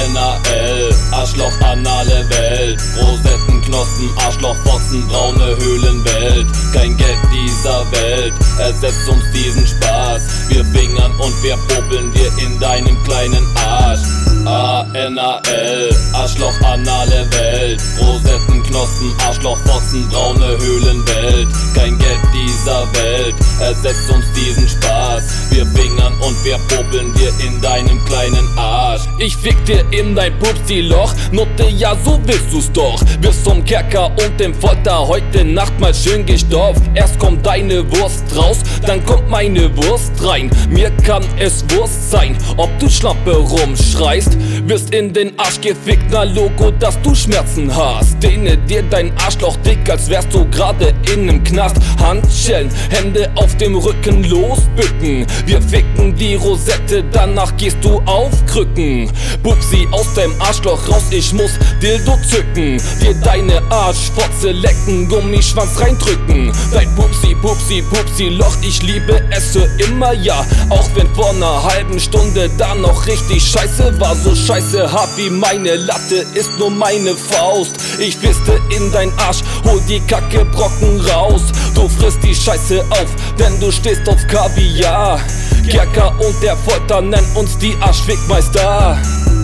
ANAL, Arschloch, anale Welt. Rosettenknospen, Arschloch, Fotzen, braune Höhlenwelt. Kein Geld dieser Welt ersetzt uns diesen Spaß. Wir fingern und wir popeln dir in deinem kleinen Arsch. ANAL, Arschloch, anale Welt. Rosettenknospen, Arschloch, Fotzen, braune Höhlenwelt. Kein Geld dieser Welt ersetzt uns diesen Spaß. Wir fingern und wir popeln dir in deinem kleinen Arsch. Ich fick dir in dein Pupsi-Loch, Nutte, ja so willst du's doch. Wirst zum Kerker und dem Folter heute Nacht mal schön gestopft. Erst kommt deine Wurst raus, dann kommt meine Wurst rein. Mir kann es Wurst sein, ob du Schlampe rumschreist. Wirst in den Arsch gefickt, na Logo, dass du Schmerzen hast. Dehne dir dein Arschloch dick, als wärst du gerade in nem Knast. Handschellen, Hände auf dem Rücken, losbücken. Wir ficken die Rosette, danach gehst du auf Krücken. Pupsi aus deinem Arschloch raus, ich muss Dildo zücken. Dir deine Arschfotze lecken, Gummischwanz reindrücken. Dein Pupsi, Pupsi, Pupsi Loch, ich liebe es für immer, ja. Auch wenn vor einer halben Stunde da noch richtig scheiße war. So scheiße hart wie meine Latte ist nur meine Faust. Ich fiste in dein Arsch, hol die Kackebrocken raus. Du frisst die Scheiße auf, denn du stehst auf Kaviar. Kerker und der Folter nennen uns die Arschfickmeister.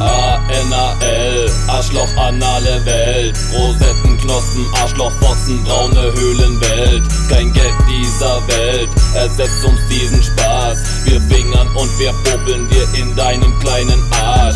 ANAL, Arschloch, anale Welt. Rosettenknospen, Arschloch, Fotzen, braune Höhlenwelt. Kein Geld dieser Welt ersetzt uns diesen Spaß. Wir fingern und wir popeln dir in deinem kleinen Arsch.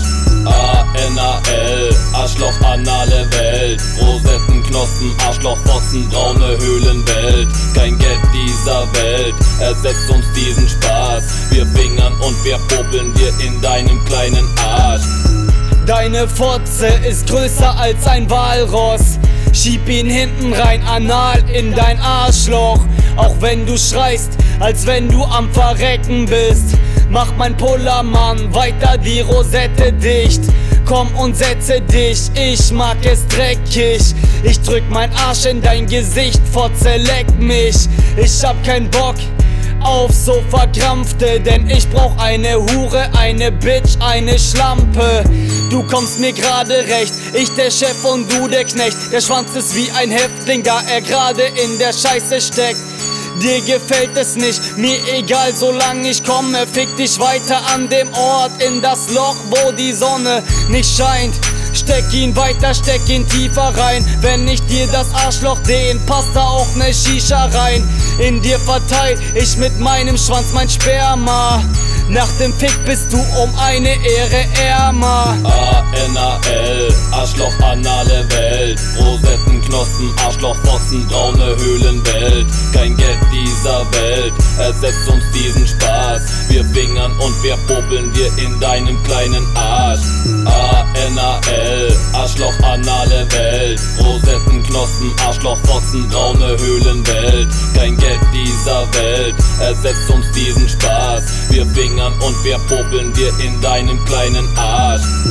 ANAL, Arschloch, anale Welt. Rosettenknospen, Arschloch, Fotzen, braune Höhlenwelt. Kein Geld dieser Welt ersetzt uns diesen Spaß. Wir fingern und wir popeln dir in deinem kleinen Arsch. Deine Fotze ist größer als ein Walross. Schieb ihn hinten rein, anal in dein Arschloch. Auch wenn du schreist, als wenn du am Verrecken bist. Macht mein Pullermann weiter die Rosette dicht. Komm und setze dich, ich mag es dreckig. Ich drück mein Arsch in dein Gesicht, Fotze, leck mich. Ich hab keinen Bock auf so verkrampfte, denn ich brauch eine Hure, eine Bitch, eine Schlampe. Du kommst mir gerade recht, ich der Chef und du der Knecht. Der Schwanz ist wie ein Häftling, da er gerade in der Scheiße steckt. Dir gefällt es nicht, mir egal, solange ich komme. Fick dich weiter an dem Ort, in das Loch, wo die Sonne nicht scheint. Steck ihn weiter, steck ihn tiefer rein. Wenn ich dir das Arschloch dehn, passt da auch ne Shisha rein. In dir verteil ich mit meinem Schwanz mein Sperma. Nach dem Fick bist du um eine Ehre ärmer. ANAL, Arschloch, anale Welt. Rosettenknospen, Arschloch, Fotzen, braune Höhlenwelt. Kein Geld dieser Welt ersetzt uns diesen Spaß. Wir fingern und wir popeln dir in deinem kleinen Arsch. ANAL, Arschloch, anale Welt. Rosettenknospen, Arschloch, Fotzen, braune Höhlenwelt. Kein Geld dieser Welt ersetzt uns diesen Spaß. Wir fingern und wir popeln dir in deinem kleinen Arsch.